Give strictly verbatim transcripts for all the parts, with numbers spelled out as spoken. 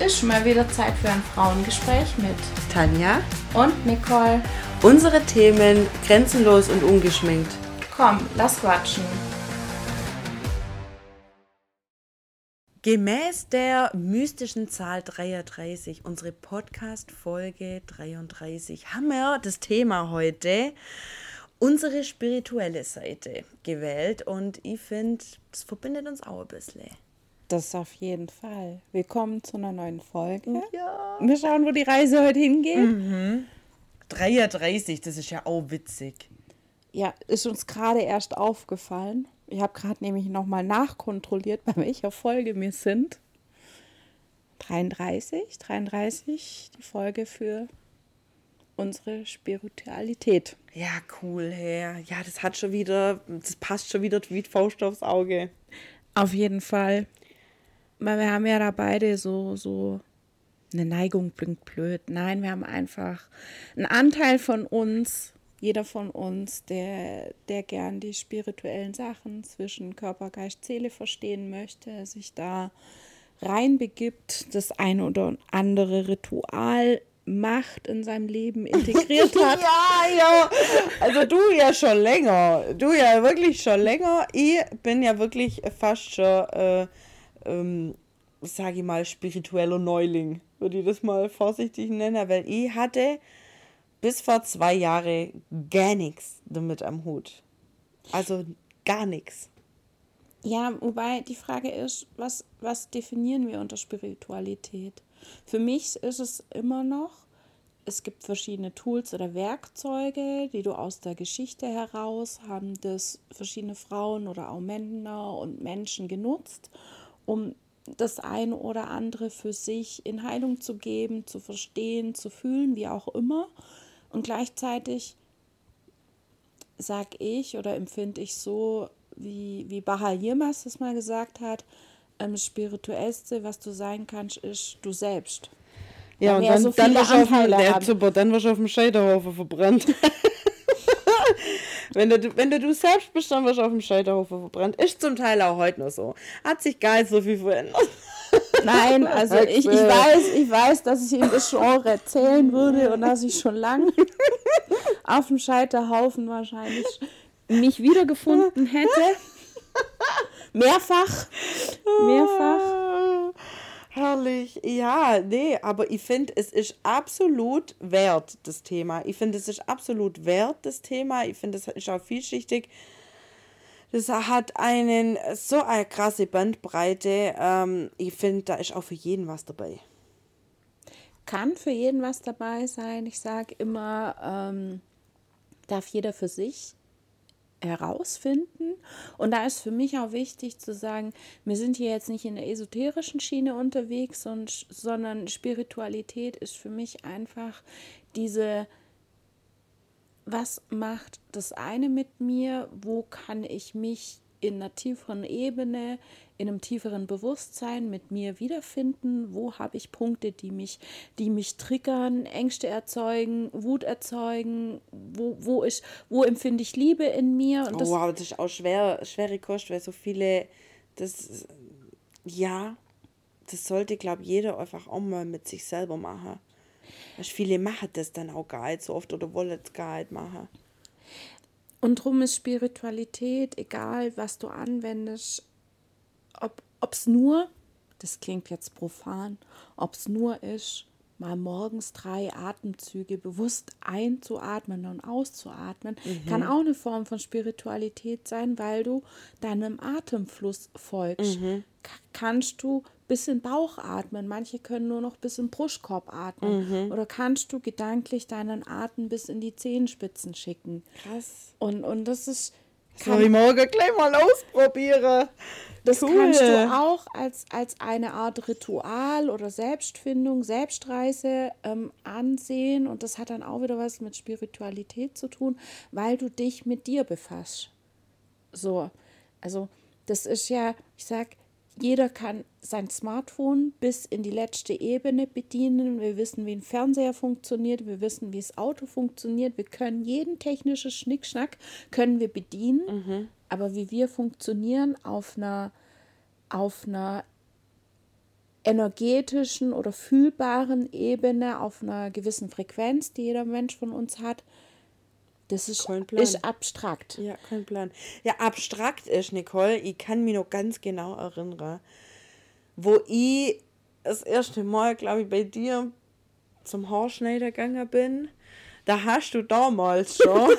ist mal wieder Zeit für ein Frauengespräch mit Tanja und Nicole. Unsere Themen grenzenlos und ungeschminkt. Komm, lass quatschen. Gemäß der mystischen Zahl dreiunddreißig, unsere Podcast-Folge dreiunddreißig, haben wir das Thema heute, unsere spirituelle Seite, gewählt. Und ich finde, das verbindet uns auch ein bisschen. Das auf jeden Fall. Willkommen zu einer neuen Folge. Ja. Wir schauen, wo die Reise heute hingeht. Mhm. dreiunddreißig, das ist ja auch witzig. Ja, ist uns gerade erst aufgefallen. Ich habe gerade nämlich nochmal nachkontrolliert, bei welcher Folge wir sind. dreiunddreißig, dreiunddreißig, die Folge für unsere Spiritualität. Ja, cool, hey. Ja, das hat schon wieder, das passt schon wieder wie die Faust aufs Auge. Auf jeden Fall. Weil wir haben ja da beide so, so eine Neigung, klingt blöd. Nein, wir haben einfach einen Anteil von uns, jeder von uns, der, der gern die spirituellen Sachen zwischen Körper, Geist, Seele verstehen möchte, sich da reinbegibt, das eine oder andere Ritual macht, in seinem Leben integriert hat. Ja, ja. Also du ja schon länger. Du ja wirklich schon länger. Ich bin ja wirklich fast schon, äh, ähm, sag ich mal, spiritueller Neuling. Würde ich das mal vorsichtig nennen. Weil ich hatte bis vor zwei Jahren gar nichts damit am Hut. Also gar nichts. Ja, wobei die Frage ist, was, was definieren wir unter Spiritualität? Für mich ist es immer noch, es gibt verschiedene Tools oder Werkzeuge, die du aus der Geschichte heraus haben das verschiedene Frauen oder auch Männer und Menschen genutzt, um das eine oder andere für sich in Heilung zu geben, zu verstehen, zu fühlen, wie auch immer. Und gleichzeitig sage ich oder empfinde ich so, wie, wie Baha Yilmaz das mal gesagt hat, ähm, das Spirituellste, was du sein kannst, ist du selbst. Ja, und dann, so dann, wirst auf dem, ja, super, dann wirst du auf dem Scheiterhaufen verbrannt. wenn, du, wenn du du selbst bist, dann wirst du auf dem Scheiterhaufen verbrannt. Ist zum Teil auch heute noch so. Hat sich gar nicht so viel verändert. Nein, also ich, ich, weiß, ich weiß, dass ich ihm das Genre erzählen würde und dass ich schon lange auf dem Scheiterhaufen wahrscheinlich mich wiedergefunden hätte. Mehrfach. Mehrfach. Herrlich. Ja, nee, aber ich finde, es ist absolut wert, das Thema. Ich finde, es ist absolut wert, das Thema. Ich finde, es ist auch vielschichtig. Das hat einen so eine krasse Bandbreite. Ähm, ich finde, da ist auch für jeden was dabei. Kann für jeden was dabei sein. Ich sage immer, ähm, darf jeder für sich herausfinden. Und da ist für mich auch wichtig zu sagen, wir sind hier jetzt nicht in der esoterischen Schiene unterwegs, und, sondern Spiritualität ist für mich einfach diese, was macht das eine mit mir, wo kann ich mich in einer tieferen Ebene, in einem tieferen Bewusstsein mit mir wiederfinden, wo habe ich Punkte, die mich, die mich triggern, Ängste erzeugen, Wut erzeugen, wo, wo, ich, wo empfinde ich Liebe in mir. Und oh, das, wow, das ist auch schwer, schwere Kost, weil so viele, das, ja, das sollte, glaube ich, jeder einfach auch mal mit sich selber machen. Weil viele machen das dann auch gar nicht so oft oder wollen es gar nicht machen. Und darum ist Spiritualität, egal was du anwendest, ob es nur, das klingt jetzt profan, ob es nur ist, mal morgens drei Atemzüge bewusst einzuatmen und auszuatmen, mhm. kann auch eine Form von Spiritualität sein, weil du deinem Atemfluss folgst. Mhm. K- kannst du bis in den Bauch atmen, manche können nur noch bis in den Brustkorb atmen. Mhm. Oder kannst du gedanklich deinen Atem bis in die Zehenspitzen schicken. Krass. Und, und das ist... Das soll ich morgen gleich mal ausprobieren. Das cool. Kannst du auch als, als eine Art Ritual oder Selbstfindung, Selbstreise ähm, ansehen. Und das hat dann auch wieder was mit Spiritualität zu tun, weil du dich mit dir befasst. So, also das ist ja, ich sag, jeder kann sein Smartphone bis in die letzte Ebene bedienen. Wir wissen, wie ein Fernseher funktioniert. Wir wissen, wie das Auto funktioniert. Wir können jeden technischen Schnickschnack können wir bedienen. Mhm. Aber wie wir funktionieren auf einer, auf einer energetischen oder fühlbaren Ebene auf einer gewissen Frequenz, die jeder Mensch von uns hat, das ist, ist abstrakt. Ja, kein Plan. Ja, abstrakt ist, Nicole, ich kann mich noch ganz genau erinnern, wo ich das erste Mal, glaube ich, bei dir zum Haarschneider gegangen bin. Da hast du damals schon,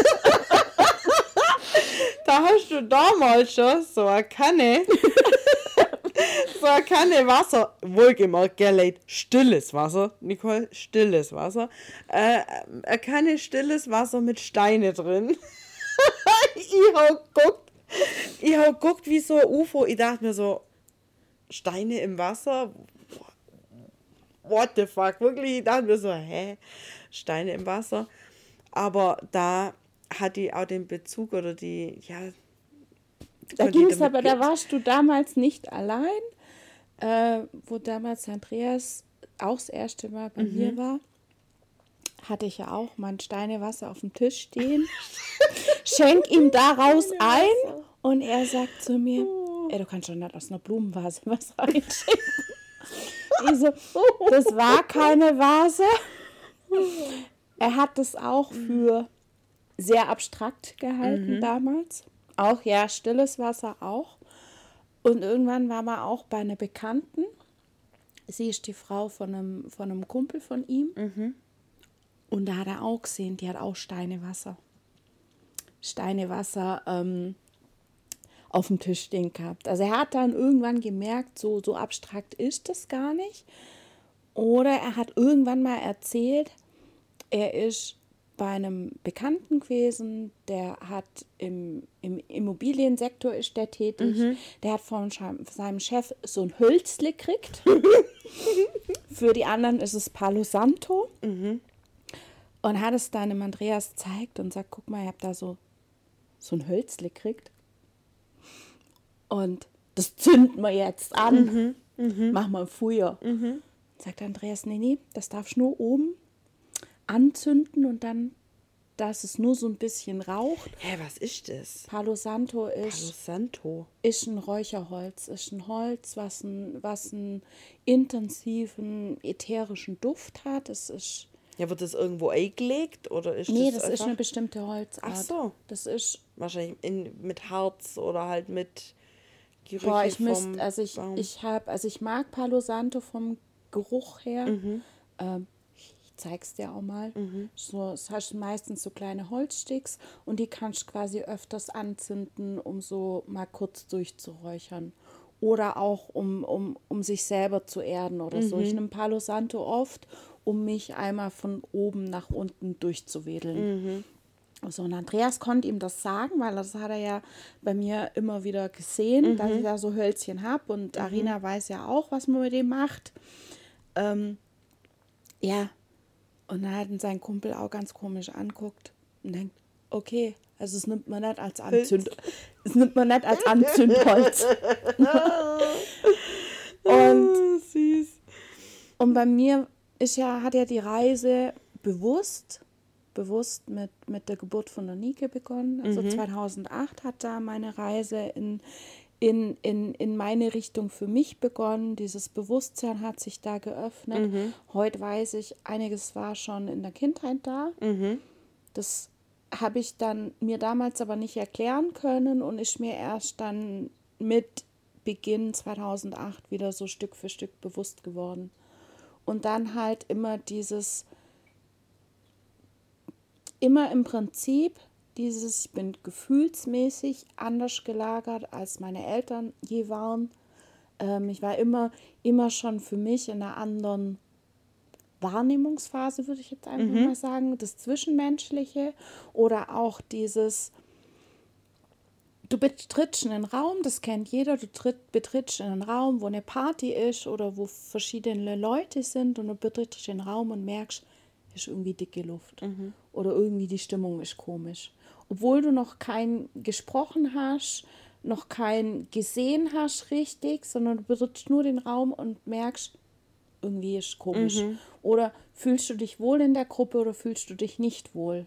da hast du damals schon so eine Kanne, so eine Kanne Wasser, wohlgemerkt, gell, Leute, stilles Wasser, Nicole, stilles Wasser, äh, eine Kanne stilles Wasser mit Steine drin. ich hab geguckt, ich hab geguckt wie so ein U F O, ich dachte mir so, Steine im Wasser? What the fuck? Wirklich, ich dachte mir so, hä? Steine im Wasser? Aber da hat die auch den Bezug oder die, ja. Da ging es aber, da warst du damals nicht allein, äh, wo damals Andreas auch das erste Mal bei mhm. mir war. Hatte ich ja auch mein Steinewasser auf dem Tisch stehen. Schenk ihm daraus ein und er sagt zu mir, ey, du kannst doch nicht aus einer Blumenvase was reinschenken. Ich so, das war keine Vase. Er hat das auch für sehr abstrakt gehalten mhm. damals. Auch, ja, stilles Wasser auch. Und irgendwann war man auch bei einer Bekannten. Sie ist die Frau von einem, von einem Kumpel von ihm. Mhm. Und da hat er auch gesehen, die hat auch Steinewasser. Steinewasser ähm, auf dem Tisch stehen gehabt. Also er hat dann irgendwann gemerkt, so, so abstrakt ist das gar nicht. Oder er hat irgendwann mal erzählt, er ist bei einem Bekannten gewesen, der hat im, im Immobiliensektor ist der tätig, mhm. der hat von seinem Chef so ein Hölzle gekriegt. Für die anderen ist es Palo Santo. Mhm. Und hat es dann dem Andreas gezeigt und sagt, guck mal, ich habe da so, so ein Hölzle gekriegt. Und das zünden wir jetzt an. Mhm. Mhm. Mach mal Feuer. Mhm. Sagt Andreas, nee, nee, das darfst du nur oben anzünden und dann, dass es nur so ein bisschen raucht. Hä, was ist das? Palo Santo ist, Palo Santo. ist ein Räucherholz. Ist ein Holz, was, ein, was einen intensiven, ätherischen Duft hat. Es ist... Ja, wird das irgendwo eingelegt oder ist nee, das das einfach? ist eine bestimmte Holzart. Ach so. Das ist... Wahrscheinlich in, mit Harz oder halt mit Gerüche Boah, ich vom müsste, also ich, Baum. ich habe, also ich mag Palo Santo vom Geruch her. Mhm. Ähm, ich zeig's dir auch mal. Mhm. So, es hast meistens so kleine Holzsticks und die kannst du quasi öfters anzünden, um so mal kurz durchzuräuchern. Oder auch, um, um, um sich selber zu erden oder Mhm. so. Ich nehme Palo Santo oft, um mich einmal von oben nach unten durchzuwedeln. Mhm. So, und Andreas konnte ihm das sagen, weil das hat er ja bei mir immer wieder gesehen, Mhm. dass ich da so Hölzchen habe. Und Mhm. Arina weiß ja auch, was man mit dem macht. Ähm, ja, und dann hat ihn sein Kumpel auch ganz komisch anguckt und denkt, okay, also es nimmt man nicht als Anzünd, es nimmt man nicht als Anzündholz. und, süß. und bei mir ist ja, hat ja die Reise bewusst, bewusst mit, mit der Geburt von der Nike begonnen. Also Mhm. zweitausendacht hat da meine Reise in, in, in, in meine Richtung für mich begonnen. Dieses Bewusstsein hat sich da geöffnet. Mhm. Heute weiß ich, einiges war schon in der Kindheit da. Mhm. Das habe ich dann mir damals aber nicht erklären können und ist mir erst dann mit Beginn zweitausendacht wieder so Stück für Stück bewusst geworden. Und dann halt immer dieses, immer im Prinzip dieses, ich bin gefühlsmäßig anders gelagert, als meine Eltern je waren. Ähm, ich war immer, immer schon für mich in einer anderen Wahrnehmungsphase, würde ich jetzt einfach Mhm. mal sagen, das Zwischenmenschliche oder auch dieses, du betrittst einen Raum, das kennt jeder, du tritt, betrittst einen Raum, wo eine Party ist oder wo verschiedene Leute sind und du betrittst den Raum und merkst, ist irgendwie dicke Luft Mhm. oder irgendwie die Stimmung ist komisch. Obwohl du noch kein gesprochen hast, noch kein gesehen hast richtig, sondern du betrittst nur den Raum und merkst, irgendwie ist komisch. Mhm. Oder fühlst du dich wohl in der Gruppe oder fühlst du dich nicht wohl?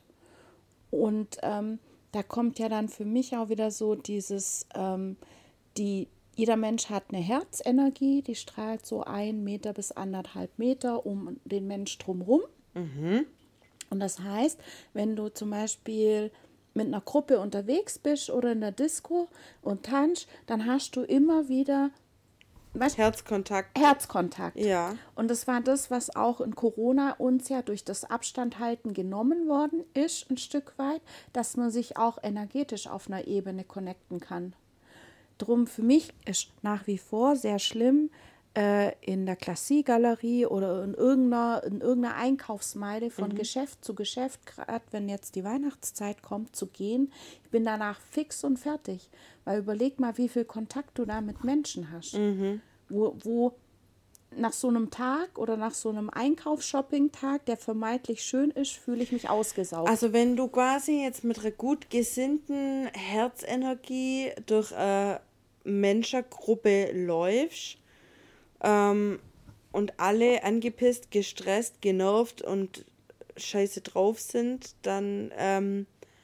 Und ähm, da kommt ja dann für mich auch wieder so dieses, ähm, die, jeder Mensch hat eine Herzenergie, die strahlt so ein Meter bis anderthalb Meter um den Mensch drumherum. Mhm. Und das heißt, wenn du zum Beispiel mit einer Gruppe unterwegs bist oder in der Disco und tanzt, dann hast du immer wieder weißt, Herzkontakt. Herzkontakt. Ja. Und das war das, was auch in Corona uns ja durch das Abstandhalten genommen worden ist, ein Stück weit, dass man sich auch energetisch auf einer Ebene connecten kann. Drum für mich ist nach wie vor sehr schlimm, äh, in der Klassik-Galerie oder in irgendeiner, in irgendeiner Einkaufsmeile von mhm. Geschäft zu Geschäft, gerade wenn jetzt die Weihnachtszeit kommt, zu gehen. Ich bin danach fix und fertig. Weil überleg mal, wie viel Kontakt du da mit Menschen hast. Mhm. Wo, wo nach so einem Tag oder nach so einem Einkaufs-Shopping-Tag, der vermeintlich schön ist, fühle ich mich ausgesaugt. Also wenn du quasi jetzt mit einer gut gesinnten Herzenergie durch eine Menschengruppe läufst ähm, und alle angepisst, gestresst, genervt und scheiße drauf sind, dann ähm,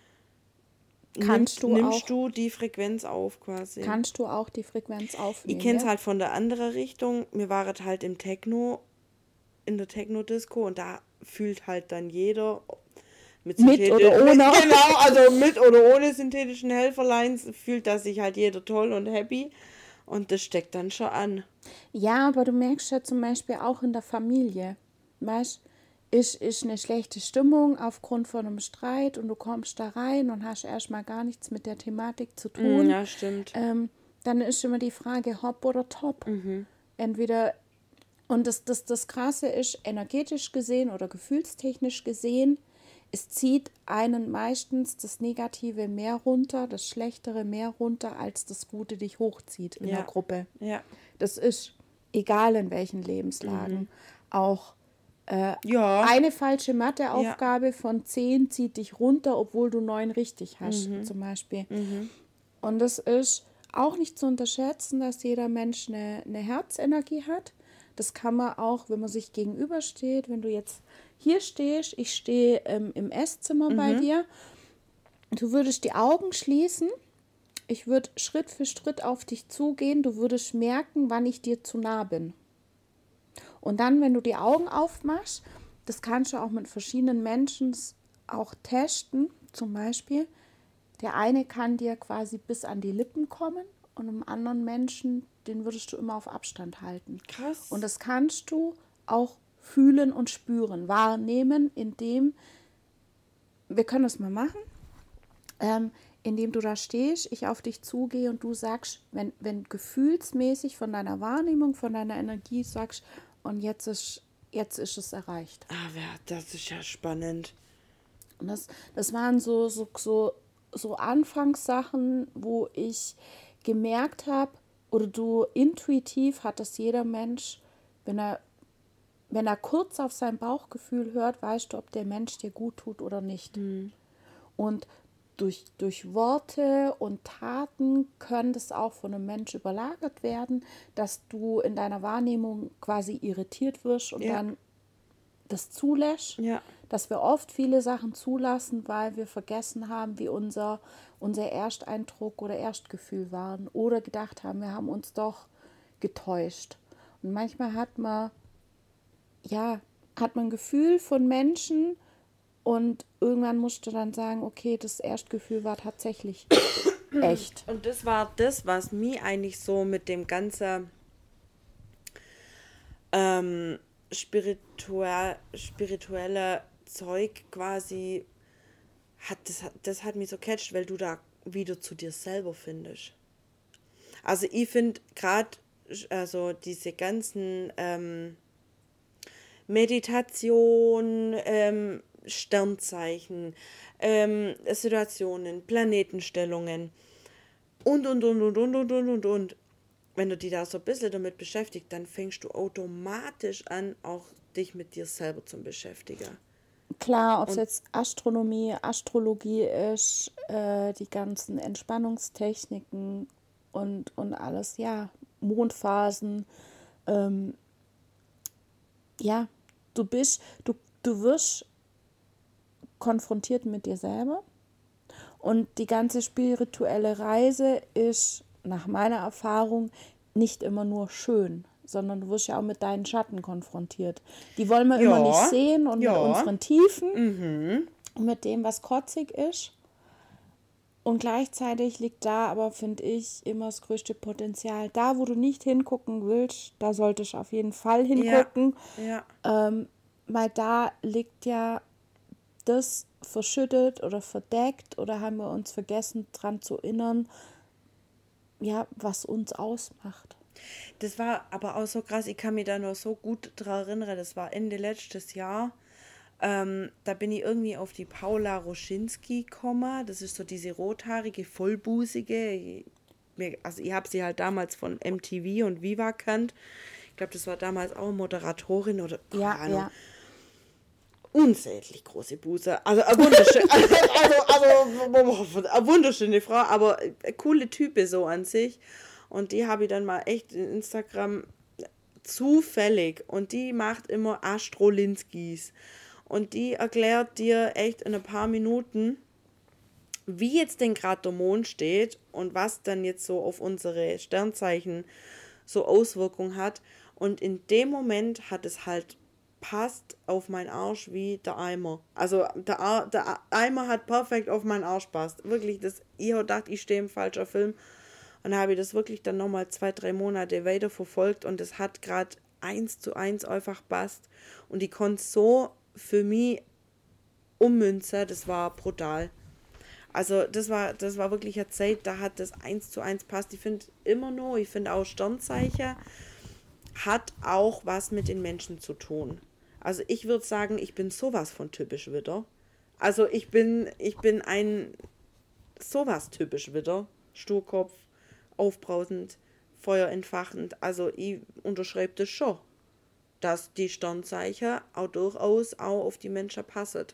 kannst nimmst, du nimmst auch, du die Frequenz auf quasi. Kannst du auch die Frequenz aufnehmen. Ich kenne es ja? halt von der anderen Richtung. Wir waren halt im Techno, in der Techno-Disco und da fühlt halt dann jeder mit, mit oder ohne. Mit, genau, also mit oder ohne synthetischen Helferleins fühlt da sich halt jeder toll und happy und das steckt dann schon an. Ja, aber du merkst ja zum Beispiel auch in der Familie, weißt ist, ist eine schlechte Stimmung aufgrund von einem Streit und du kommst da rein und hast erstmal gar nichts mit der Thematik zu tun. Ja, stimmt. Ähm, dann ist immer die Frage, hopp oder top. Mhm. Entweder, und das, das, das Krasse ist, energetisch gesehen oder gefühlstechnisch gesehen, es zieht einen meistens das Negative mehr runter, das Schlechtere mehr runter, als das Gute dich hochzieht in ja. der Gruppe. Ja. Das ist egal in welchen Lebenslagen. Mhm. Auch Äh, ja. eine falsche Matheaufgabe ja. von zehn zieht dich runter, obwohl du neun richtig hast, mhm. zum Beispiel. Mhm. Und es ist auch nicht zu unterschätzen, dass jeder Mensch eine, eine Herzenergie hat. Das kann man auch, wenn man sich gegenübersteht, wenn du jetzt hier stehst, ich stehe ähm, im Esszimmer mhm. bei dir, du würdest die Augen schließen, ich würde Schritt für Schritt auf dich zugehen, du würdest merken, wann ich dir zu nah bin. Und dann, wenn du die Augen aufmachst, das kannst du auch mit verschiedenen Menschen auch testen. Zum Beispiel, der eine kann dir quasi bis an die Lippen kommen und einem anderen Menschen, den würdest du immer auf Abstand halten. Krass. Und das kannst du auch fühlen und spüren, wahrnehmen, indem, wir können das mal machen, ähm, indem du da stehst, ich auf dich zugehe und du sagst, wenn, wenn gefühlsmäßig von deiner Wahrnehmung, von deiner Energie sagst, und jetzt ist, jetzt ist es erreicht. Ah, ja, das ist ja spannend. Und das, das waren so, so, so, so Anfangssachen, wo ich gemerkt habe, oder du intuitiv hat das jeder Mensch, wenn er, wenn er kurz auf sein Bauchgefühl hört, weißt du, ob der Mensch dir gut tut oder nicht. Mhm. Und Durch, durch Worte und Taten können das auch von einem Mensch überlagert werden, dass du in deiner Wahrnehmung quasi irritiert wirst und ja. dann das zulässt. Ja. Dass wir oft viele Sachen zulassen, weil wir vergessen haben, wie unser, unser Ersteindruck oder Erstgefühl waren oder gedacht haben, wir haben uns doch getäuscht. Und manchmal hat man, ja, hat man ein Gefühl von Menschen, und irgendwann musste dann sagen, okay, das Erstgefühl war tatsächlich echt. Und das war das, was mich eigentlich so mit dem ganzen ähm, spirituell, spirituelle Zeug quasi hat, das, das hat mich so catcht, weil du da wieder zu dir selber findest. Also ich finde gerade also diese ganzen ähm, Meditation, ähm, Sternzeichen, ähm, Situationen, Planetenstellungen und, und, und, und, und, und, und, und, und. Wenn du dich da so ein bisschen damit beschäftigst, dann fängst du automatisch an, auch dich mit dir selber zu beschäftigen. Klar, ob es jetzt Astronomie, Astrologie ist, äh, die ganzen Entspannungstechniken und, und alles, ja, Mondphasen, ähm, ja, du bist, du, du wirst konfrontiert mit dir selber und die ganze spirituelle Reise ist nach meiner Erfahrung nicht immer nur schön, sondern du wirst ja auch mit deinen Schatten konfrontiert. Die wollen wir Ja, immer nicht sehen und ja. mit unseren Tiefen und mit dem, was kotzig ist. Und gleichzeitig liegt da aber, finde ich, immer das größte Potenzial. Da, wo du nicht hingucken willst, da solltest du auf jeden Fall hingucken. Ja. Ähm, weil da liegt ja das verschüttet oder verdeckt oder haben wir uns vergessen, dran zu erinnern, ja, was uns ausmacht. Das war aber auch so krass, ich kann mich da noch so gut dran erinnern, das war Ende letztes Jahr. Ähm, da bin ich irgendwie auf die Paula Roschinski gekommen. Das ist so diese rothaarige, vollbusige. Also ich habe sie halt damals von M T V und Viva kannt. Ich glaube, das war damals auch Moderatorin oder keine Ja, Ahnung. ja. Unsäglich große Buße. Also eine wunderschöne, also, also, also eine wunderschöne Frau, aber eine coole Type so an sich. Und die habe ich dann mal echt in Instagram zufällig. Und die macht immer Astrolinskis. Und die erklärt dir echt in ein paar Minuten, wie jetzt denn gerade der Mond steht und was dann jetzt so auf unsere Sternzeichen so Auswirkungen hat. Und in dem Moment hat es halt passt auf meinen Arsch wie der Eimer. Also der, Ar- der Eimer hat perfekt auf meinen Arsch passt. Wirklich, das, ich habe gedacht, ich stehe im falschen Film. Und dann habe ich das wirklich dann nochmal zwei, drei Monate weiter verfolgt und es hat gerade eins zu eins einfach passt. Und ich konnte so für mich ummünzen, das war brutal. Also das war, das war wirklich eine Zeit, da hat das eins zu eins passt. Ich finde immer noch, ich finde auch Sternzeichen hat auch was mit den Menschen zu tun. Also ich würde sagen, ich bin sowas von typisch Widder. Also ich bin, ich bin ein sowas typisch Widder. Sturkopf, aufbrausend, feuerentfachend. Also ich unterschreibe das schon, dass die Sternzeichen auch durchaus auch auf die Menschen passen.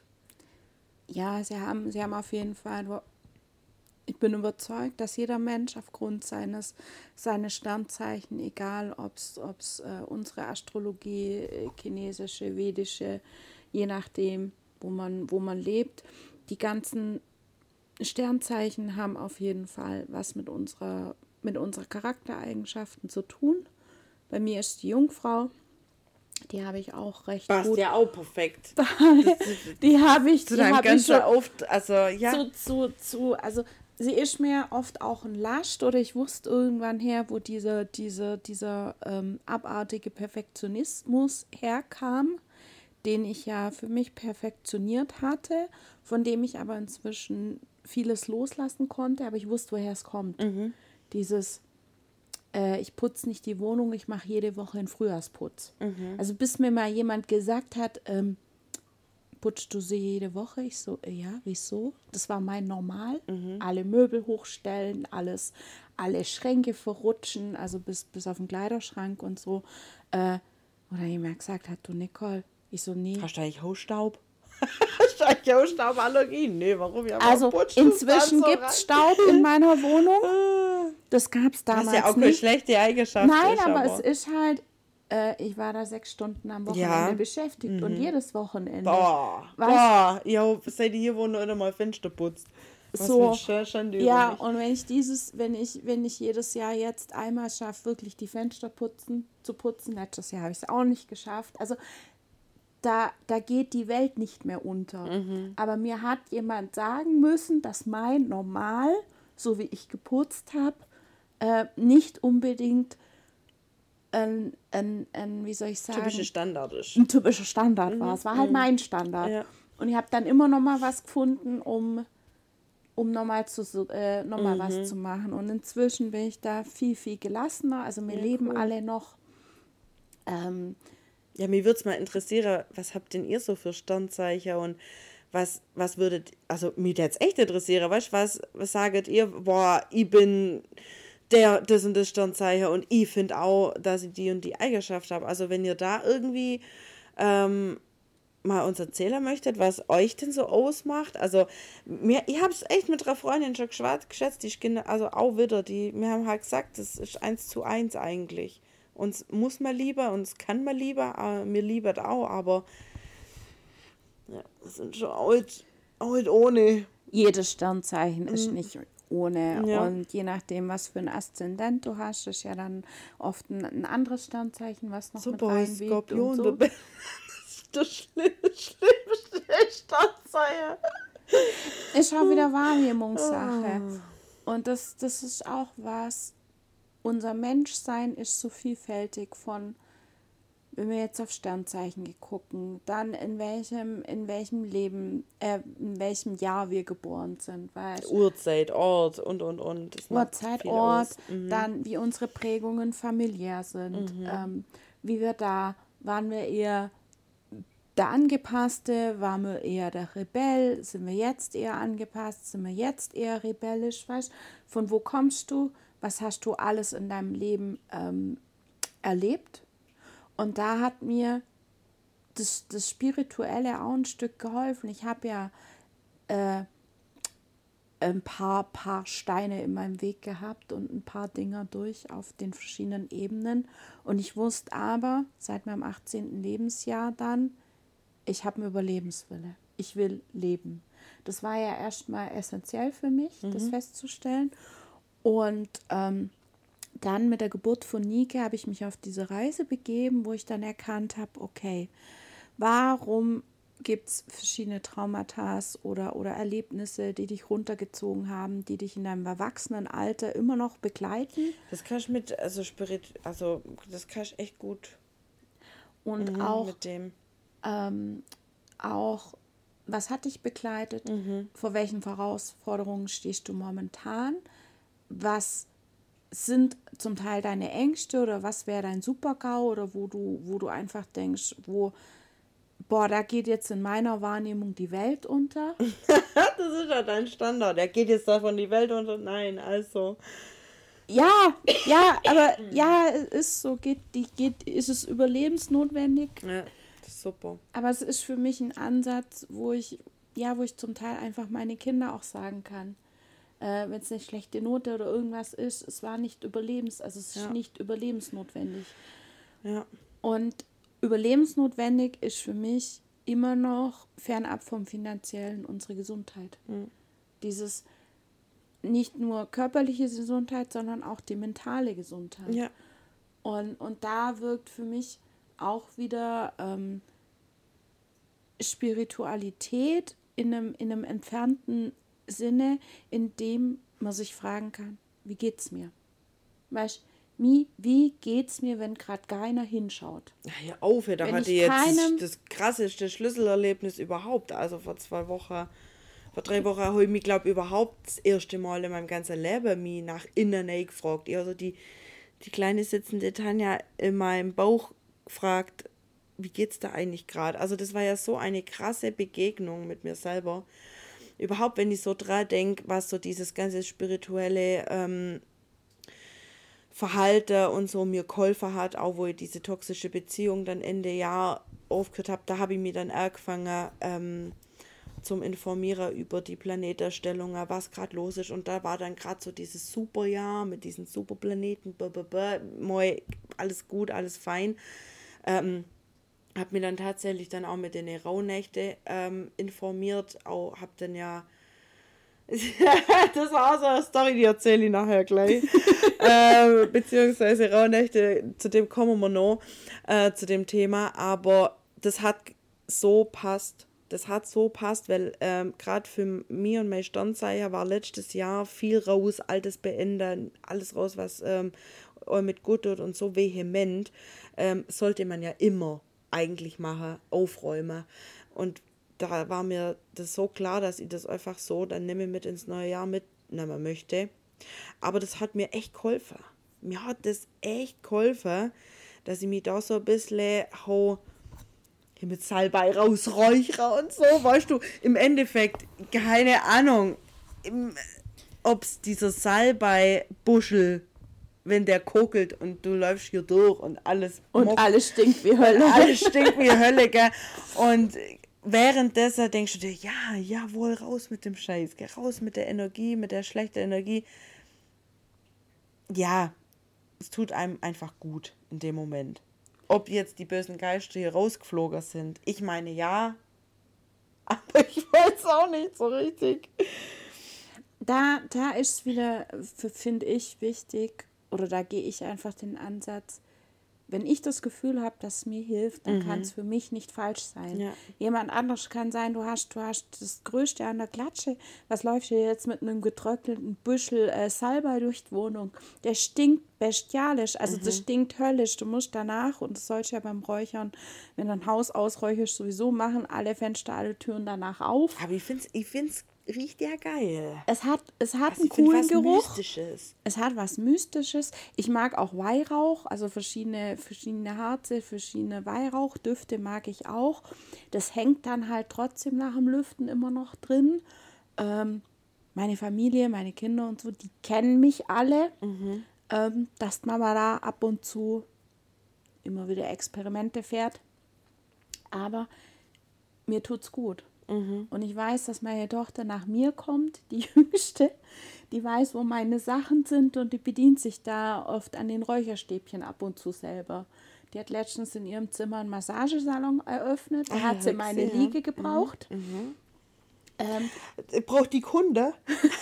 Ja, sie haben, sie haben auf jeden Fall, ich bin überzeugt, dass jeder Mensch aufgrund seines seines Sternzeichen, egal ob es äh, unsere Astrologie, äh, chinesische, vedische, je nachdem, wo man, wo man lebt, die ganzen Sternzeichen haben auf jeden Fall was mit unserer, mit unserer Charaktereigenschaften zu tun. Bei mir ist die Jungfrau. Die habe ich auch recht Passt gut. ja auch perfekt. Die habe ich, Zu die deinem habe ich ganzen schon oft, also ja. zu, zu, zu, also sie ist mir oft auch ein Last oder ich wusste irgendwann her, wo diese, diese, dieser ähm, abartige Perfektionismus herkam, den ich ja für mich perfektioniert hatte, von dem ich aber inzwischen vieles loslassen konnte, aber ich wusste, woher es kommt. Mhm. Dieses äh, ich putze nicht die Wohnung, ich mache jede Woche einen Frühjahrsputz. Mhm. Also bis mir mal jemand gesagt hat, ähm, putzt du sie jede Woche? Ich so, äh, ja, wieso? Das war mein Normal. Mhm. Alle Möbel hochstellen, alles, alle Schränke verrutschen, also bis, bis auf den Kleiderschrank und so. Äh, oder jemand gesagt hat, du Nicole, ich so, nee. Hast du eigentlich Hausstaub? Hast du eigentlich Hausstauballergien? Nee, warum? Ja, warum Also putzt du's inzwischen dann so gibt es rein? Staub in meiner Wohnung. Das gab es Das damals ist ja auch keine nicht. schlechte Eigenschaft. Nein, ist, aber es ist halt, äh, ich war da sechs Stunden am Wochenende Ja. beschäftigt und jedes Wochenende. Boah, Weißt- boah, ja, seit ich hier wohne, nicht mal Fenster putzt. Was So, für eine Schande über ja, mich. und wenn ich dieses, wenn ich, wenn ich jedes Jahr jetzt einmal schaffe, wirklich die Fenster putzen, zu putzen, letztes Jahr habe ich es auch nicht geschafft. Also da, da geht die Welt nicht mehr unter. Mhm. Aber mir hat jemand sagen müssen, dass mein Normal, so wie ich geputzt habe, äh, nicht unbedingt ein, ein, ein, wie soll ich sagen, Typische Standard ist. ein typischer Standard war. Es war halt mein Standard. Ja. Und ich habe dann immer noch mal was gefunden, um, um nochmal zu, äh, noch mal was zu machen. Und inzwischen bin ich da viel, viel gelassener. Also wir Ja, leben cool. alle noch. Ähm, Ja, mir würde es mal interessieren, was habt denn ihr so für Sternzeichen und was, was würdet, also mich jetzt echt interessieren, weißt du, was, was sagt ihr, boah, ich bin der, das und das Sternzeichen und ich finde auch, dass ich die und die Eigenschaft habe. Also wenn ihr da irgendwie ähm, mal uns erzählen möchtet, was euch denn so ausmacht. Also mir, ich habe es echt mit einer Freundin schon geschwat- geschätzt, die ist genau- also auch wieder, die, wir haben halt gesagt, das ist eins zu eins eigentlich. Uns muss man lieber, uns kann man lieber, äh, mir lieber auch, aber ja, das sind schon alt, alt ohne. jedes Sternzeichen ist Mhm. nicht ohne. Ja. Und je nachdem, was für ein Aszendent du hast, ist ja dann oft ein, ein anderes Sternzeichen, was noch Super, mit reinwiegt Skorpion, und so. der Be- das ist das schlimm- schlimmste Sternzeichen. Ist auch wieder Wahrnehmungssache. Oh. Und das, das ist auch was, unser Menschsein ist so vielfältig von, wenn wir jetzt auf Sternzeichen gucken, dann in welchem, in welchem Leben, äh, in welchem Jahr wir geboren sind, weil Uhrzeit, Ort und, und, und. Das macht Uhrzeit, viel Ort, aus. Mhm. dann wie unsere Prägungen familiär sind, ähm, wie wir da, waren wir eher der Angepasste, waren wir eher der Rebell, sind wir jetzt eher angepasst, sind wir jetzt eher rebellisch, weißt, von wo kommst du, was hast du alles in deinem Leben ähm, erlebt? Und da hat mir das, das Spirituelle auch ein Stück geholfen. Ich habe ja äh, ein paar, paar Steine in meinem Weg gehabt und ein paar Dinger durch auf den verschiedenen Ebenen. Und ich wusste aber seit meinem achtzehnten Lebensjahr dann, ich habe einen Überlebenswille. Ich will leben. Das war ja erstmal essentiell für mich, mhm. das festzustellen. Und ähm, dann mit der Geburt von Nike habe ich mich auf diese Reise begeben, wo ich dann erkannt habe, okay, warum gibt es verschiedene Traumata oder, oder Erlebnisse, die dich runtergezogen haben, die dich in deinem Erwachsenenalter immer noch begleiten? Das kannst du mit, also Spirit, also das kannst du echt gut. Und mhm, auch, mit dem. Ähm, auch, was hat dich begleitet? Mhm. Vor welchen Herausforderungen stehst du momentan? Was sind zum Teil deine Ängste oder was wäre dein Super-GAU oder wo du, wo du einfach denkst, wo, boah, da geht jetzt in meiner Wahrnehmung die Welt unter. Das ist ja dein Standard. Er geht jetzt davon die Welt unter. Nein, also. Ja, ja, aber ja, es ist so, geht, die, geht, ist es überlebensnotwendig. Ja, das ist super. Aber es ist für mich ein Ansatz, wo ich, ja, wo ich zum Teil einfach meine Kinder auch sagen kann, äh, wenn es eine schlechte Note oder irgendwas ist, es war nicht überlebens, also es ist Ja. nicht überlebensnotwendig. Ja. Und überlebensnotwendig ist für mich immer noch fernab vom Finanziellen unsere Gesundheit. Mhm. Dieses nicht nur körperliche Gesundheit, sondern auch die mentale Gesundheit. Ja. Und, und da wirkt für mich auch wieder ähm, Spiritualität in einem, in einem entfernten Sinne, in dem man sich fragen kann, wie geht's mir? Weißt du, wie geht's mir, wenn gerade keiner hinschaut? Ja, hör auf, da Wenn hatte ich jetzt keinem- das, das krasseste Schlüsselerlebnis überhaupt. Also vor zwei Wochen, vor drei Wochen habe ich mich, glaube ich, überhaupt das erste Mal in meinem ganzen Leben mich nach innen gefragt. Also die, die kleine sitzende Tanja in meinem Bauch fragt, wie geht's da eigentlich gerade? Also das war ja so eine krasse Begegnung mit mir selber. Überhaupt, wenn ich so dran denke, was so dieses ganze spirituelle ähm, Verhalten und so mir geholfen hat, auch wo ich diese toxische Beziehung dann Ende Jahr aufgehört habe, da habe ich mich dann angefangen ähm, zum Informieren über die Planetenstellungen, was gerade los ist. Und da war dann gerade so dieses Superjahr mit diesen Superplaneten, blablabla, moi, alles gut, alles fein. Ähm, habe mich dann tatsächlich dann auch mit den Rauhnächten ähm, informiert, auch habe dann ja das war auch so eine Story, die erzähle ich nachher gleich. ähm, beziehungsweise Rauhnächte, zu dem kommen wir noch, äh, zu dem Thema. Aber das hat so passt. Das hat so passt, weil ähm, gerade für mich und mein Sternzeichen war letztes Jahr viel raus, altes beenden, alles raus, was ähm, mit gut tut und so vehement, ähm, sollte man ja immer eigentlich machen, aufräumen. Und da war mir das so klar, dass ich das einfach so dann nicht mehr mit ins neue Jahr mitnehmen möchte. Aber das hat mir echt geholfen. Mir hat das echt geholfen, dass ich mich da so ein bisschen hau, mit Salbei rausräuchere und so, weißt du, im Endeffekt, keine Ahnung, ob es dieser Salbei-Buschel, wenn der kokelt und du läufst hier durch und alles Und mock, alles stinkt wie Hölle. alles stinkt wie Hölle, gell? Und währenddessen denkst du dir, ja, jawohl, raus mit dem Scheiß, geh raus mit der Energie, mit der schlechten Energie. Ja, es tut einem einfach gut in dem Moment. Ob jetzt die bösen Geister hier rausgeflogen sind, ich meine ja, aber ich weiß auch nicht so richtig. da, da ist es wieder, finde ich, wichtig, oder da gehe ich einfach den Ansatz, wenn ich das Gefühl habe, dass es mir hilft, dann mhm. kann es für mich nicht falsch sein. Ja. Jemand anderes kann sein, du hast, du hast das Größte an der Klatsche. Was läuft dir jetzt mit einem getrockneten Büschel äh, Salbei durch die Wohnung? Der stinkt bestialisch, also mhm. das stinkt höllisch. Du musst danach, und das sollst du ja beim Räuchern, wenn du ein Haus ausräucherst, sowieso machen, alle Fenster, alle Türen danach auf. Aber ich finde es ich find's riecht ja geil. Es hat, es hat also einen coolen was Geruch. Mystisches. Es hat was Mystisches. Ich mag auch Weihrauch, also verschiedene, verschiedene Harze, verschiedene Weihrauchdüfte mag ich auch. Das hängt dann halt trotzdem nach dem Lüften immer noch drin. Ähm, meine Familie, meine Kinder und so, die kennen mich alle, mhm. ähm, dass Mama da ab und zu immer wieder Experimente fährt. Aber mir tut's gut. Mhm. Und ich weiß, dass meine Tochter nach mir kommt, die Jüngste, die weiß, wo meine Sachen sind und die bedient sich da oft an den Räucherstäbchen ab und zu selber. Die hat letztens in ihrem Zimmer einen Massagesalon eröffnet, da ah, hat sie meine gesehen, Liege gebraucht. Mhm. Mhm. Ähm, Braucht die Kunde?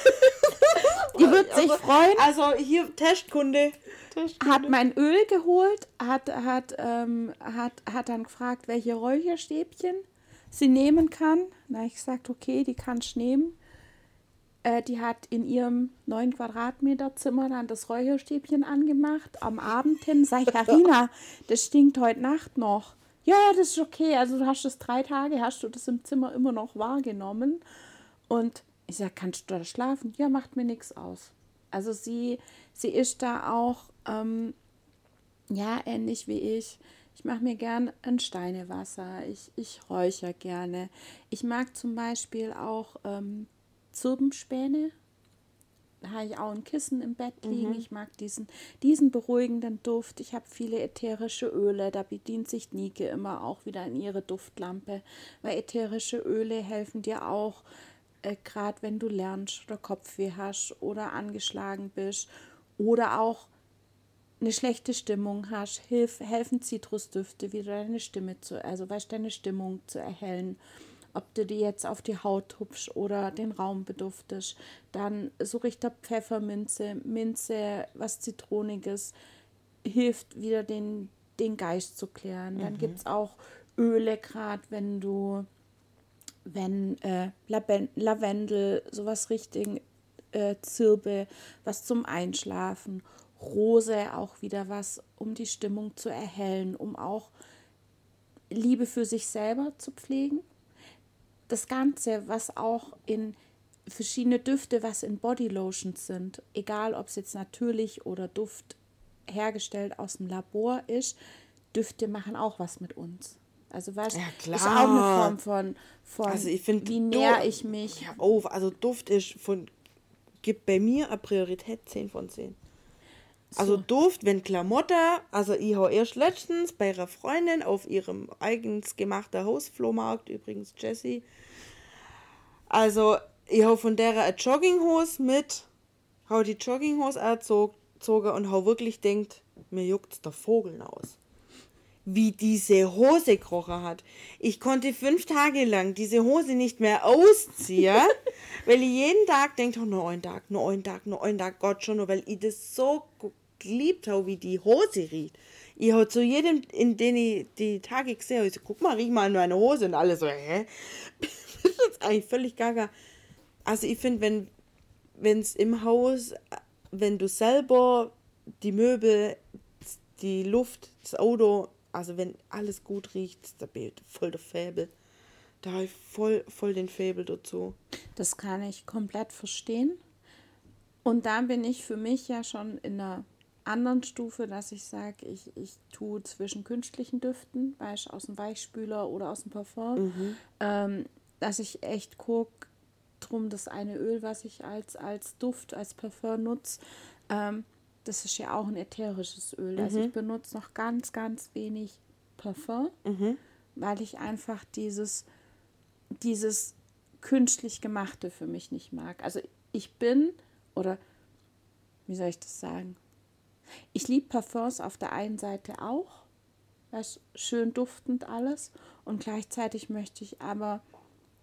Die wird sich also, freuen. Also hier Testkunde. Testkunde. Hat mein Öl geholt, hat, hat, ähm, hat, hat dann gefragt, welche Räucherstäbchen sie nehmen kann. Na, ich gesagt, okay, die kannst du nehmen. Äh, die hat in ihrem neun Quadratmeter Zimmer dann das Räucherstäbchen angemacht. Am Abend hin, sag ich, Carina, das stinkt heute Nacht noch. Ja, das ist okay. Also du hast das drei Tage, hast du das im Zimmer immer noch wahrgenommen. Und ich sag, kannst du da schlafen? Ja, macht mir nichts aus. Also sie, sie ist da auch, ähm, ja, ähnlich wie ich. Ich mache mir gern ein Steinewasser, ich, ich räuchere gerne. Ich mag zum Beispiel auch ähm, Zirbenspäne. Da habe ich auch ein Kissen im Bett liegen. Mhm. Ich mag diesen, diesen beruhigenden Duft. Ich habe viele ätherische Öle. Da bedient sich Nike immer auch wieder in ihre Duftlampe. Weil ätherische Öle helfen dir auch, äh, gerade wenn du lernst oder Kopfweh hast oder angeschlagen bist oder auch eine schlechte Stimmung hast, hilf, helfen Zitrusdüfte wieder deine Stimme zu, also weißt, deine Stimmung zu erhellen. Ob du die jetzt auf die Haut hupfst oder den Raum beduftest, dann so Richter Pfefferminze, Minze, was Zitroniges, hilft wieder den, den Geist zu klären. Dann mhm. gibt es auch Öle, gerade wenn du, wenn äh, Lavendel, sowas richtig, äh, Zirbe, was zum Einschlafen, Rose auch wieder was, um die Stimmung zu erhellen, um auch Liebe für sich selber zu pflegen. Das Ganze, was auch in verschiedene Düfte, was in Bodylotions sind, egal ob es jetzt natürlich oder Duft hergestellt aus dem Labor ist, Düfte machen auch was mit uns. Also weißt, ja, klar. Ist auch eine Form von, von also ich find, wie näher ich mich. Ja, oh, also Duft ist von, gibt bei mir eine Priorität zehn von zehn. Also so. Duft, wenn Klamotte, also ich habe erst letztens bei einer Freundin auf ihrem eigens gemachten Hausflohmarkt, übrigens Jessie, also ich habe von der eine Jogginghose mit, habe die Jogginghose angezogen und habe wirklich gedacht, mir juckt der Vogel aus. Wie diese Hose gerochen hat. Ich konnte fünf Tage lang diese Hose nicht mehr ausziehen, weil ich jeden Tag denke, oh, nur einen Tag, nur einen Tag, nur einen Tag, Gott schon, nur weil ich das so geliebt habe, wie die Hose riecht. Ich habe zu jedem, in den ich die Tage gesehen habe, ich so, guck mal, riech mal nur eine Hose und alle so, hä? Das ist eigentlich völlig gaga. Also ich finde, wenn wenn es im Haus, wenn du selber die Möbel, die Luft, das Auto, also wenn alles gut riecht, da bin ich voll der Faible. Da habe ich voll, voll den Faible dazu. Das kann ich komplett verstehen. Und da bin ich für mich ja schon in einer anderen Stufe, dass ich sage, ich, ich tue zwischen künstlichen Düften, weißt, aus dem Weichspüler oder aus dem Parfum, mhm. ähm, dass ich echt gucke, drum das eine Öl, was ich als, als Duft, als Parfum nutze, ähm, das ist ja auch ein ätherisches Öl. Mhm. Also ich benutze noch ganz, ganz wenig Parfum, mhm. weil ich einfach dieses, dieses künstlich Gemachte für mich nicht mag. Also ich bin, oder wie soll ich das sagen? Ich liebe Parfums auf der einen Seite auch, weißt, schön duftend alles, und gleichzeitig möchte ich aber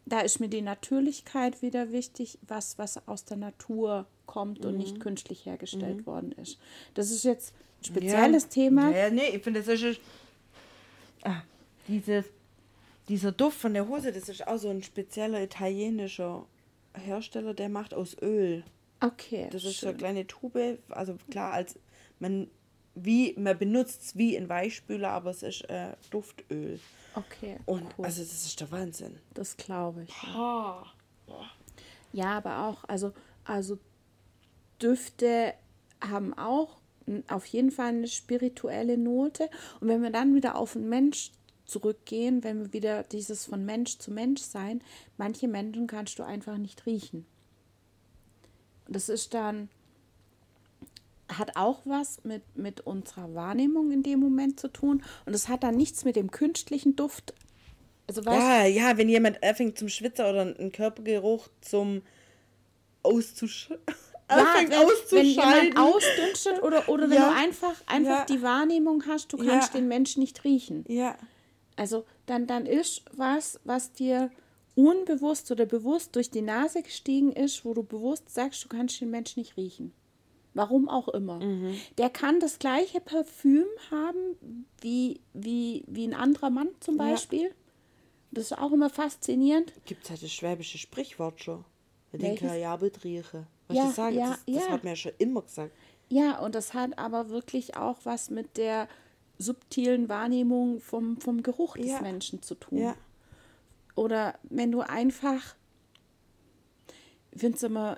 da ist mir die Natürlichkeit wieder wichtig, was, was aus der Natur kommt und nicht künstlich hergestellt worden ist. Das ist jetzt ein spezielles ja. Thema. Ja, ja, nee, ich finde, das ist ah, diese, dieser Duft von der Hose, das ist auch so ein spezieller italienischer Hersteller, der macht aus Öl. Okay, Das ist so schön. eine kleine Tube, also klar, als man wie man benutzt es wie ein Weichspüler, aber es ist äh, Duftöl. Okay, Und cool. also das ist der Wahnsinn. Das glaube ich. Ja. ja, aber auch, also, also Düfte haben auch n- auf jeden Fall eine spirituelle Note. Und wenn wir dann wieder auf den Mensch zurückgehen, wenn wir wieder dieses von Mensch zu Mensch sein, manche Menschen kannst du einfach nicht riechen. Das ist dann, hat auch was mit, mit unserer Wahrnehmung in dem Moment zu tun. Und es hat dann nichts mit dem künstlichen Duft. Also weißt Ja, ja, wenn jemand anfängt zum Schwitzen oder einen Körpergeruch zum Auszusch ja, anfängt wenn, wenn auszuscheiden. jemand ausdünstet oder, oder wenn Ja. du einfach, einfach Ja. die Wahrnehmung hast, du kannst Ja. den Menschen nicht riechen. Ja, Also dann, dann ist was, was dir unbewusst oder bewusst durch die Nase gestiegen ist, wo du bewusst sagst, du kannst den Menschen nicht riechen. Warum auch immer. Der kann das gleiche Parfüm haben wie, wie, wie ein anderer Mann zum Ja. Beispiel. Das ist auch immer faszinierend. gibt es halt das schwäbische Sprichwort schon. Mit den Welches? Kajabelt rieche. Was Ja, ich sage, ja, das, das ja. hat mir ja schon immer gesagt. Ja, und das hat aber wirklich auch was mit der subtilen Wahrnehmung vom, vom Geruch des Ja. Menschen zu tun. Ja. Oder wenn du einfach, ich finde es immer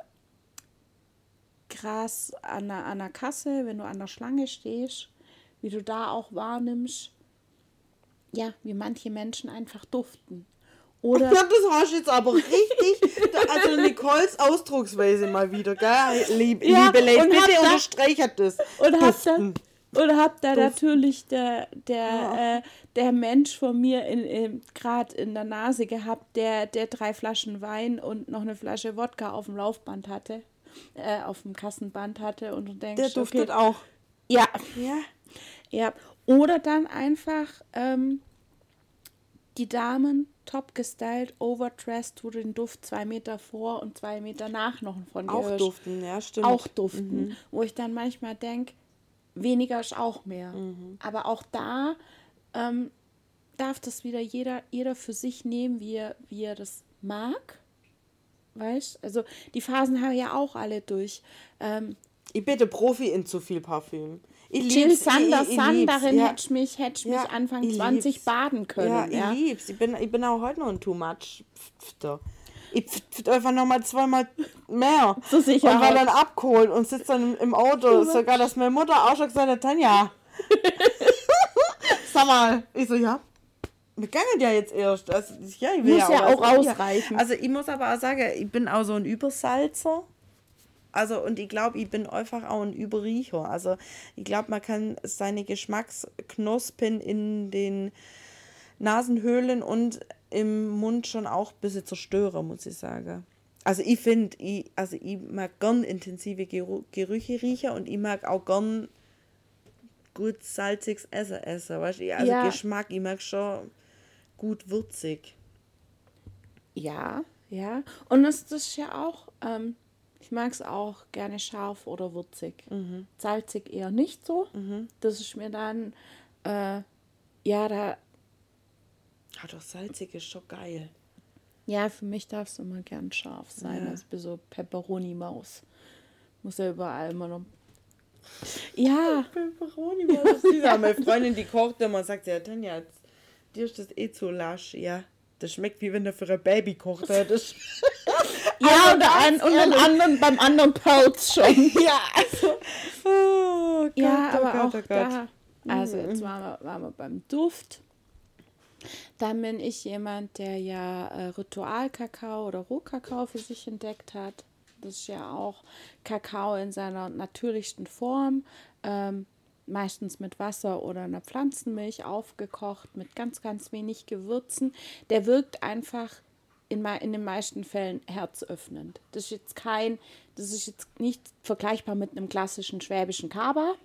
krass an der, an der Kasse, wenn du an der Schlange stehst, wie du da auch wahrnimmst, ja, wie manche Menschen einfach duften. Oder, Ja, das hast du jetzt aber richtig, da- also Nicoles Ausdrucksweise mal wieder, gell? Lieb, Ja, liebe Leute, und hab bitte da- unterstreicht das. und hab da, Duften. und hab da Duften. natürlich der, der, äh, der Mensch von mir in, in, gerade in der Nase gehabt, der, der drei Flaschen Wein und noch eine Flasche Wodka auf dem Laufband hatte, äh, auf dem Kassenband hatte und du denkst, Der duftet okay, auch. ja, Ja. ja. Oder dann einfach ähm, die Damen top gestylt, overdressed, wo du den Duft zwei Meter vor und zwei Meter nach noch von dir Auch hörst. duften, ja, stimmt. Auch duften. Wo ich dann manchmal denke, weniger ist auch mehr. Aber auch da ähm, darf das wieder jeder, jeder für sich nehmen, wie er, wie er das mag. Weißt? Also die Phasen haben wir ja auch alle durch. Ähm, Ich bitte Profi in zu viel Parfüm. Ich Jill lieb's, Sander, ich, ich, ich Sun, lieb's, darin ja. hätte ich mich, hätte ich Ja, mich Anfang ich zwanzig lieb's. baden können. Ja, ich Ja, lieb's. Ich bin, ich bin auch heute noch ein Too Much Pfter. Ich pft einfach nochmal zweimal mehr. Zur Sicherheit. Und war dann abgeholt und sitzt dann im Auto. Sogar, dass meine Mutter auch schon gesagt hat, Tanja. Sag mal. Ich so, ja. Wir gehen ja jetzt erst. Also, ja, ich will Muss ja was- auch ausreichen. Also ich muss aber auch sagen, ich bin auch so ein Übersalzer. Also und ich glaube, ich bin einfach auch ein Überriecher. Also ich glaube, man kann seine Geschmacksknospen in den Nasenhöhlen und im Mund schon auch ein bisschen zerstören, muss ich sagen. Also ich finde, ich, also ich mag gern intensive Geru- Gerüche riechen und ich mag auch gern gut salziges Essen essen. Weißt du? Also Ja. Geschmack, ich mag schon gut würzig. ja, ja. Und das, das ist ja auch, ähm, ich mag es auch gerne scharf oder würzig. Salzig eher nicht so. Das ist mir dann, äh, ja, da, Ah, doch salzig ist schon geil. ja, für mich darf es immer gern scharf sein. Ja. Also ich bin so Pepperoni-Maus. Muss ja überall immer noch. Ja, Pepperoni, was ist das? Ja, meine Freundin, die kocht immer und sagt, ja, Tanja, jetzt- dir ist das eh zu lasch. Ja, das schmeckt wie wenn du für ein Baby kocht hättest. ja und, an, und beim anderen, beim anderen Pelz schon. Ja, also. Oh Gott, Ja, oh aber Gott, auch oh Gott. da. Also jetzt waren wir, waren wir beim Duft. Dann bin ich jemand, der ja äh, Ritualkakao oder Rohkakao für sich entdeckt hat. Das ist ja auch Kakao in seiner natürlichsten Form, ähm, meistens mit Wasser oder einer Pflanzenmilch aufgekocht, mit ganz, ganz wenig Gewürzen. Der wirkt einfach in, mei- in den meisten Fällen herzöffnend. Das ist jetzt kein, das ist jetzt nicht vergleichbar mit einem klassischen schwäbischen Kaba.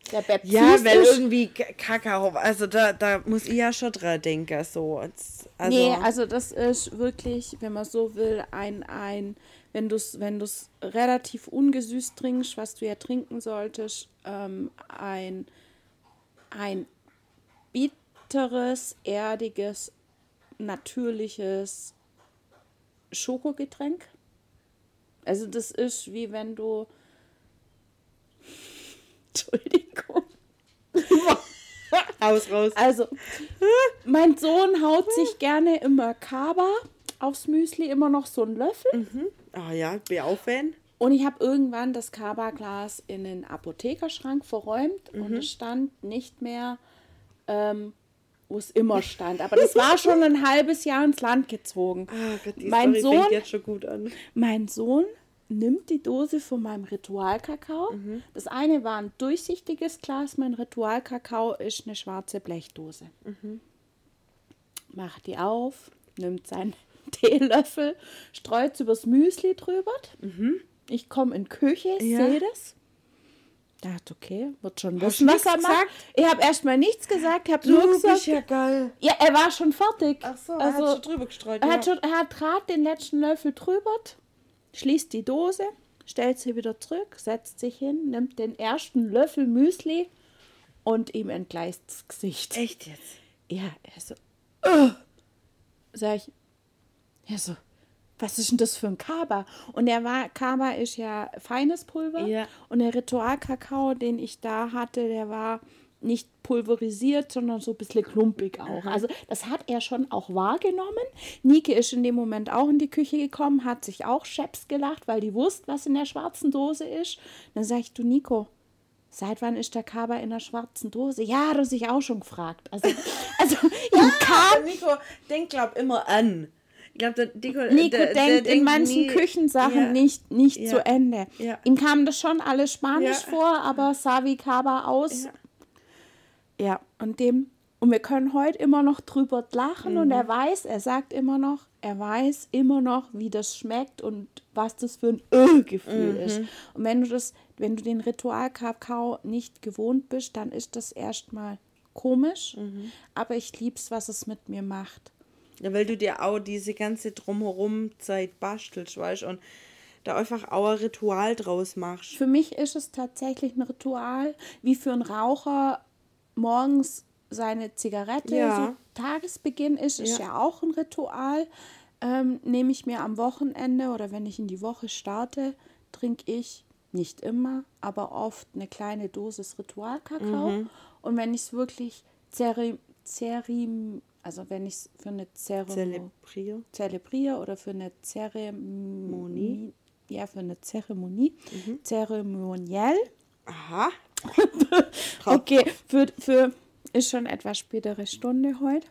Der Baptist Ja, weil ist, irgendwie K- Kakao, also da, da muss ich ja schon dran denken, so. Jetzt, Also, nee, also das ist wirklich, wenn man so will, ein, ein wenn du es wenn du's relativ ungesüßt trinkst, was du ja trinken solltest, ähm, ein, ein bitteres, erdiges, natürliches Schokogetränk. Also das ist wie wenn du Entschuldigung. aus, raus. Also, mein Sohn haut sich gerne immer Kaba aufs Müsli, immer noch so einen Löffel. Ah ja, ich bin auch Fan. Und ich habe irgendwann das Kaba-Glas in den Apothekerschrank verräumt und es stand nicht mehr, ähm, wo es immer stand. Aber das war schon ein halbes Jahr ins Land gezogen. Ah Gott, die Mein Story Sohn- fängt jetzt schon gut an. Mein Sohn nimmt die Dose von meinem Ritualkakao. Das eine war ein durchsichtiges Glas, mein Ritualkakao ist eine schwarze Blechdose. Macht die auf, nimmt seinen Teelöffel, streut es übers Müsli drüber. Ich komme in die Küche, Ja. sehe das. Dachte, okay, wird schon Hast wissen, du was er nichts macht. gesagt? Ich habe erstmal nichts gesagt, habe Du nur bist gesagt, ja geil. ja, er war schon fertig. Ach so, er also, hat schon drüber gestreut. er ja. hat, schon, er hat gerade den letzten Löffel drüber, schließt die Dose, stellt sie wieder zurück, setzt sich hin, nimmt den ersten Löffel Müsli und ihm entgleist das Gesicht. Echt jetzt? Ja, er so, uh. Sag ich, er so, was ist denn das für ein Kaba? Und er war, Kaba ist ja feines Pulver Ja. und der Ritualkakao, den ich da hatte, der war nicht pulverisiert, sondern so ein bisschen klumpig auch. Also das hat er schon auch wahrgenommen. Nike ist in dem Moment auch in die Küche gekommen, hat sich auch scheps gelacht, weil die wusste, was in der schwarzen Dose ist. Dann sag ich, du Nico, seit wann ist der Kaba in der schwarzen Dose? Ja, hat er sich auch schon gefragt. Also, also ihm kam, Der Nico denkt, glaub immer an. Ich glaub, der Nico, Nico der, denkt der in manchen nie- Küchensachen ja. nicht, nicht Ja. zu Ende. Ja. Ihm kam das schon alles Spanisch Ja. vor, aber sah wie Kaba aus. Ja. Ja, und dem, und wir können heute immer noch drüber lachen und Mhm. er weiß, er sagt immer noch, er weiß immer noch, wie das schmeckt und was das für ein Öl-Gefühl Mhm. ist. Und wenn du das, wenn du den Ritualkakao nicht gewohnt bist, dann ist das erstmal komisch, Mhm. aber ich lieb's, was es mit mir macht. Ja, weil du dir auch diese ganze drumherum Zeit bastelst, weißt und da einfach auch ein Ritual draus machst. Für mich ist es tatsächlich ein Ritual, wie für einen Raucher morgens seine Zigarette, Ja. so Tagesbeginn ist, ist Ja. ja auch ein Ritual. Ähm, nehme ich mir am Wochenende oder wenn ich in die Woche starte, trinke ich nicht immer, aber oft eine kleine Dosis Ritualkakao. Mhm. Und wenn ich es wirklich zeri, zerim, also wenn ich es für eine Zeremonie Zelebrier. zelebriere oder für eine Zeremonie, ja, für eine Zeremonie, zeremoniell. Aha. Okay, für, für ist schon etwas spätere Stunde heute.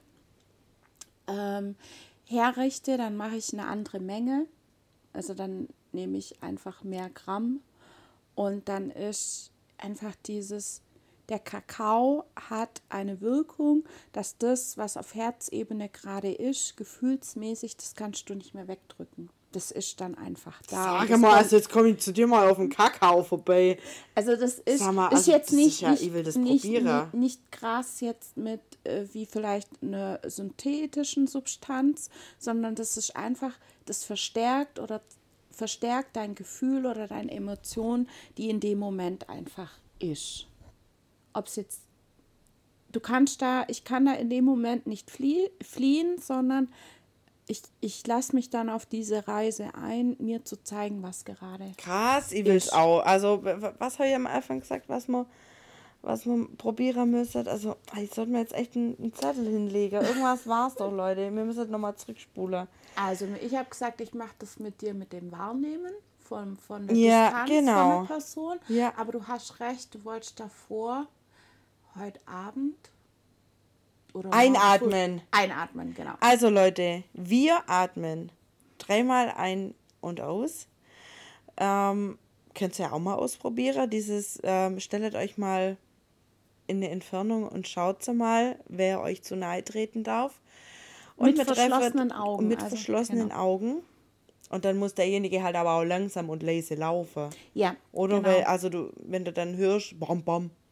Ähm, herrichte, dann mache ich eine andere Menge. Also dann nehme ich einfach mehr Gramm und dann ist einfach dieses, der Kakao hat eine Wirkung, dass das, was auf Herzebene gerade ist, gefühlsmäßig, das kannst du nicht mehr wegdrücken. Das ist dann einfach da. Und Sag das mal, kommt- also jetzt komme ich zu dir mal auf den Kakao vorbei. Also das ist, Sag mal, ist also jetzt das ist nicht, ja, nicht, ich will das nicht, probieren. nicht, nicht krass jetzt mit äh, wie vielleicht einer synthetischen Substanz, sondern das ist einfach, das verstärkt oder verstärkt dein Gefühl oder deine Emotion, die in dem Moment einfach ist. Ob es jetzt, du kannst da, ich kann da in dem Moment nicht flie fliehen, sondern ich, ich lasse mich dann auf diese Reise ein, mir zu zeigen, was gerade Krass, ich will es Ich- auch. Also, w- w- was habe ich am Anfang gesagt, was wir, was wir probieren müssen? Also, ich sollte mir jetzt echt einen, einen Zettel hinlegen. Irgendwas war es doch, Leute. Wir müssen nochmal zurückspulen. Also, ich habe gesagt, ich mache das mit dir mit dem Wahrnehmen von, von der Ja, Distanz genau. von einer Person. Ja. Aber du hast recht, du wolltest davor heute Abend oder morgen Einatmen. früh- Einatmen, genau. Also, Leute, wir atmen dreimal ein und aus. Ähm, könnt ihr ja auch mal ausprobieren. Dieses, ähm, stellt euch mal in eine Entfernung und schaut so mal, wer euch zu nahe treten darf. Mit wir treffen- verschlossenen Augen, Mit also, verschlossenen genau. Augen. Und dann muss derjenige halt aber auch langsam und leise laufen. Ja, Oder genau. weil, also du, wenn du dann hörst, bam, bam,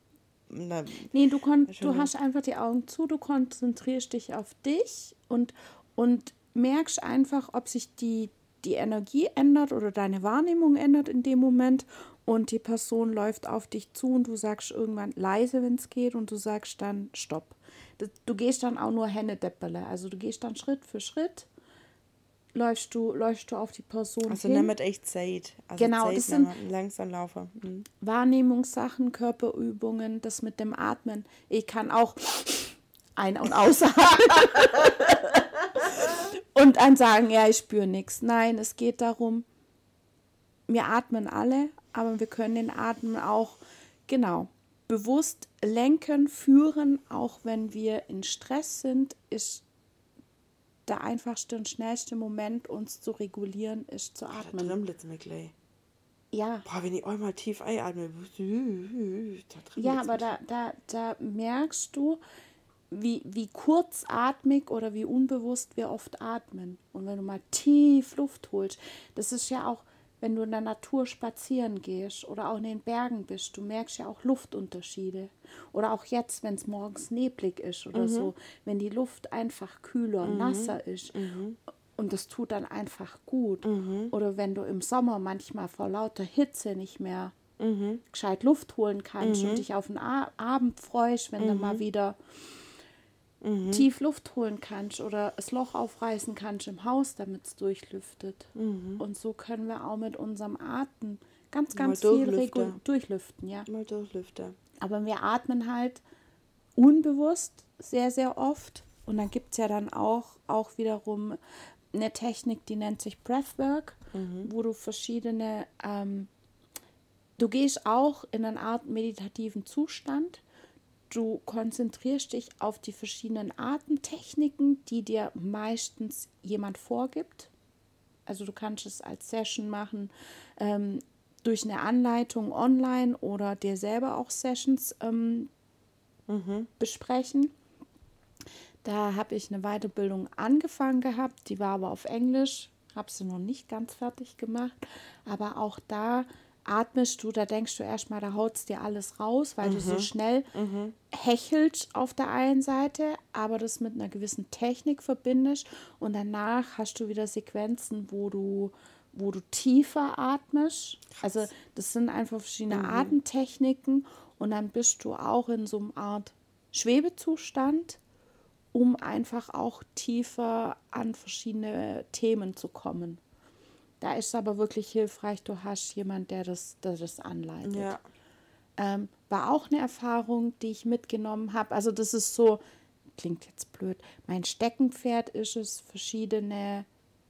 Na, Nee, du, kon schon du mal. hast einfach die Augen zu, du konzentrierst dich auf dich und, und merkst einfach, ob sich die, die Energie ändert oder deine Wahrnehmung ändert in dem Moment und die Person läuft auf dich zu und du sagst irgendwann leise, wenn es geht und du sagst dann Stopp. Das, du gehst dann auch nur Händedeppele, also du gehst dann Schritt für Schritt, läufst du, läufst du auf die Person Also hin. nehmt echt Zeit. Also Genau, Zeit das sind nehmen, langsam laufen. Mhm. Wahrnehmungssachen, Körperübungen, das mit dem Atmen. Ich kann auch ein- und ausatmen und dann sagen, ja, ich spüre nichts. Nein, es geht darum, wir atmen alle, aber wir können den Atem auch, genau, bewusst lenken, führen, auch wenn wir in Stress sind, ist der einfachste und schnellste Moment, uns zu regulieren, ist zu Da atmen. tremblt's mir gleich. Ja. Boah, wenn ich einmal tief einatme, da tremblt's Ja, aber mir. da, da, da merkst du, wie, wie kurzatmig oder wie unbewusst wir oft atmen. Und wenn du mal tief Luft holst, das ist ja auch, wenn du in der Natur spazieren gehst oder auch in den Bergen bist, du merkst ja auch Luftunterschiede. Oder auch jetzt, wenn es morgens neblig ist oder so, wenn die Luft einfach kühler, nasser ist. Und das tut dann einfach gut. Oder wenn du im Sommer manchmal vor lauter Hitze nicht mehr gescheit Luft holen kannst und dich auf den A Abend freust, wenn du mal wieder tief Luft holen kannst oder das Loch aufreißen kannst im Haus, damit es durchlüftet. Und so können wir auch mit unserem Atem ganz, ganz Mal viel durchlüften. regu- durchlüften. Ja. Mal durchlüften. Aber wir atmen halt unbewusst sehr, sehr oft. Und dann gibt es ja dann auch, auch wiederum eine Technik, die nennt sich Breathwork, wo du verschiedene, ähm, du gehst auch in eine Art meditativen Zustand. Du konzentrierst dich auf die verschiedenen Atemtechniken, die dir meistens jemand vorgibt. Also du kannst es als Session machen, ähm, durch eine Anleitung online oder dir selber auch Sessions ähm, besprechen. Da habe ich eine Weiterbildung angefangen gehabt, die war aber auf Englisch, habe sie noch nicht ganz fertig gemacht, aber auch da atmest du, da denkst du erstmal, da haut es dir alles raus, weil du so schnell hechelst auf der einen Seite, aber das mit einer gewissen Technik verbindest und danach hast du wieder Sequenzen, wo du, wo du tiefer atmest. Also das sind einfach verschiedene Atemtechniken und dann bist du auch in so einer Art Schwebezustand, um einfach auch tiefer an verschiedene Themen zu kommen. Da ist es aber wirklich hilfreich, du hast jemand, der das, der das anleitet. Ja. Ähm, war auch eine Erfahrung, die ich mitgenommen habe. Also das ist so, klingt jetzt blöd, mein Steckenpferd ist es, verschiedene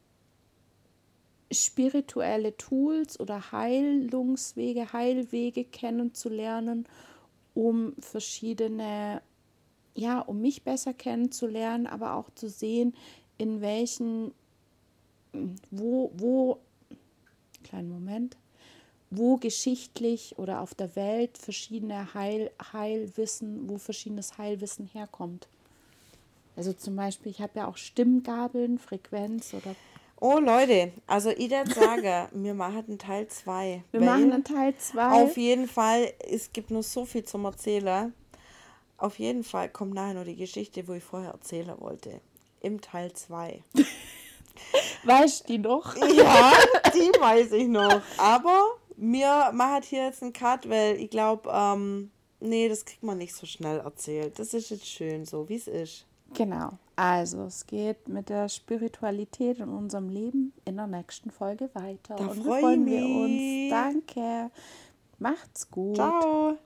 spirituelle Tools oder Heilungswege, Heilwege kennenzulernen, um verschiedene, ja, um mich besser kennenzulernen, aber auch zu sehen, in welchen, wo, wo, kleinen Moment, wo geschichtlich oder auf der Welt verschiedene Heil, Heilwissen, wo verschiedenes Heilwissen herkommt. Also zum Beispiel, ich habe ja auch Stimmgabeln, Frequenz oder... Oh Leute, also ich würde sagen, wir machen einen Teil zwei. Wir machen einen Teil zwei. Auf jeden Fall, es gibt noch so viel zum Erzählen. Auf jeden Fall kommt nachher noch die Geschichte, wo ich vorher erzählen wollte. Im Teil zwei. Weißt du die noch? Ja, die weiß ich noch. Aber mir machen hier jetzt einen Cut, weil ich glaube, ähm, nee, das kriegt man nicht so schnell erzählt. Das ist jetzt schön so, wie es ist. Genau. Also, es geht mit der Spiritualität in unserem Leben in der nächsten Folge weiter. Da Und freu freuen ich wir mich. uns. Danke. Macht's gut. Ciao.